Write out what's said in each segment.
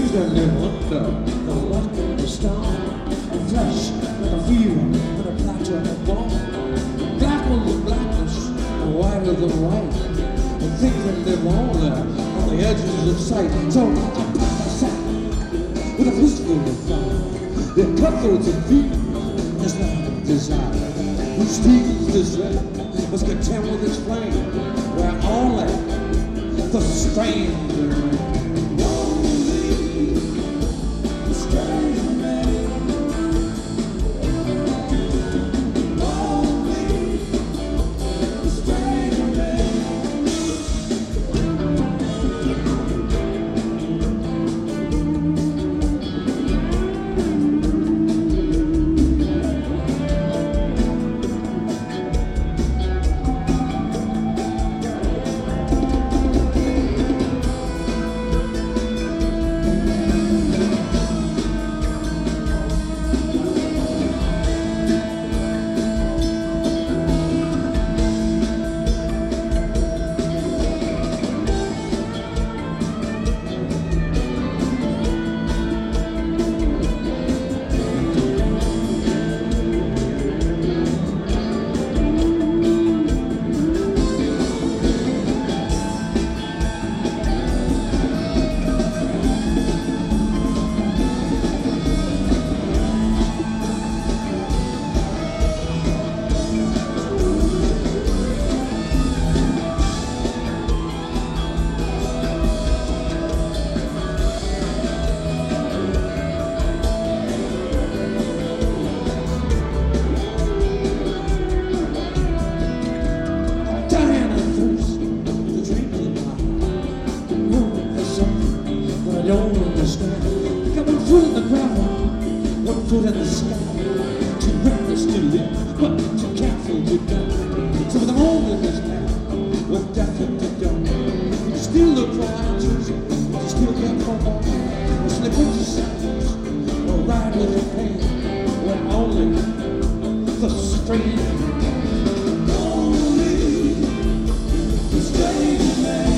Things that live under the luck of the star, and flesh like a fever and a platter and a ball. Black on the blackness, whiter than white. The things that live on there on the edges of sight. So I pack my sack with a pistol of fire. They're cutthroats and thieves, there's nothing of desire. Who steals this land must contend with its flame, where only the stranger remains. Foot in the ground, one foot in the sky. Too reckless to live, but too careful to die. So for the moment is now, with death at the door. You still look for answers, you still get for more. You slip into silence, or ride with your pain, when only the stranger. Only the stranger man.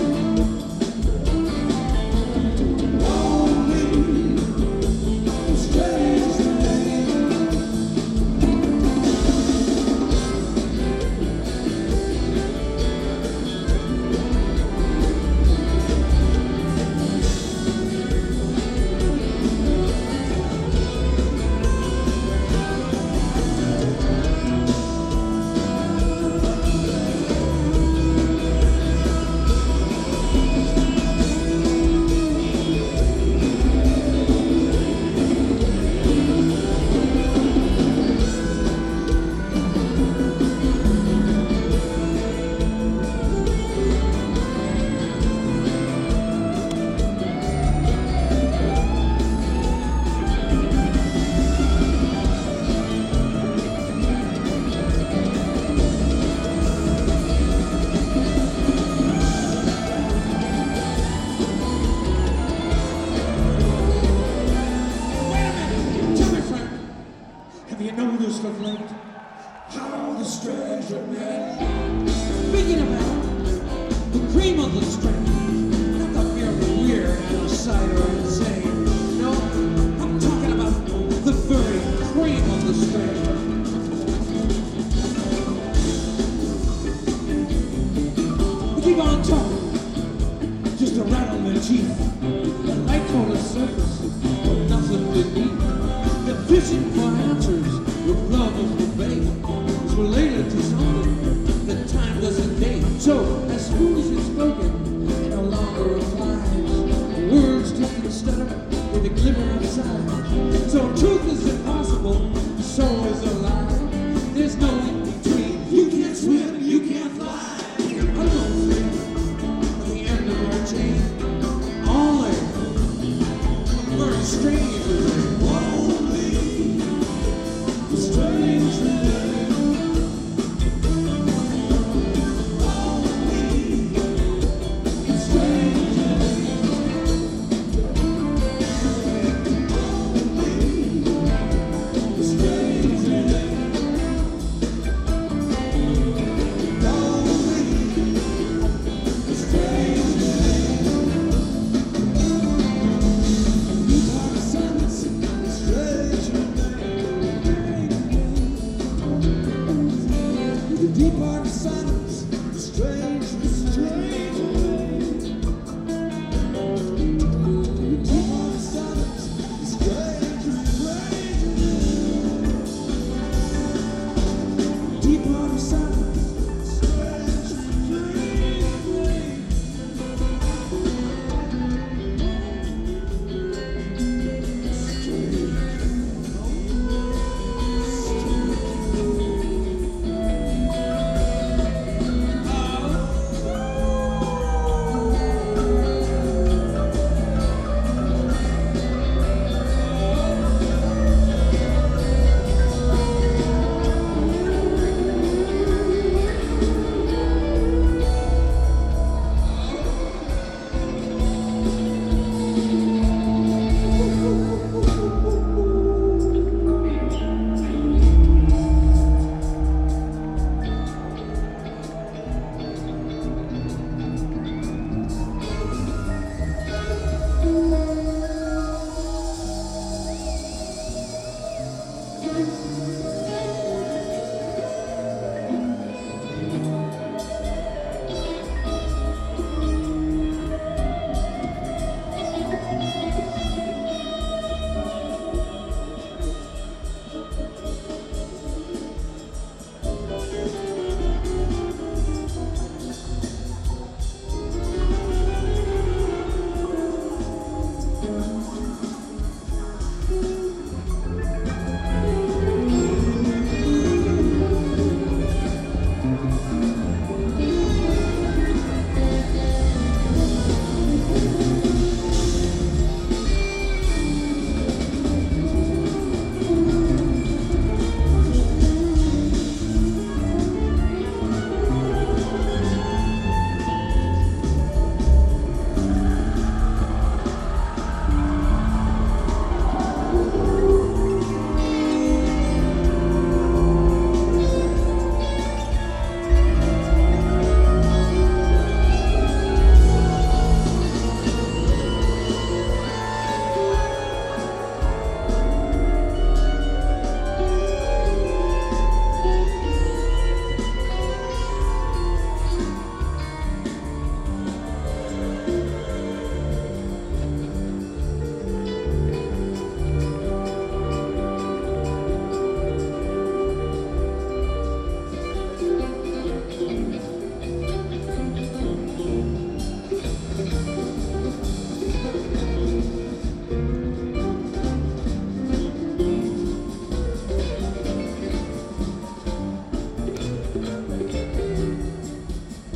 Have you noticed of late how the stranger man, speaking about the cream of the stranger, not the merely weird, outside or insane. No, I'm talking about the very cream of the stranger. We keep on talking, just to rattle their teeth. The light on the surface, but nothing beneath. They're fishing for answers with love of the bait. It's related to something that time doesn't date. So, as soon as it's spoken, it no longer applies. Words just stutter with a glimmer of size. So, truth is impossible, so is a lie. There's no in between. You can't swim, you can't fly. I don't feel at the end of our chain. Only mercy. sun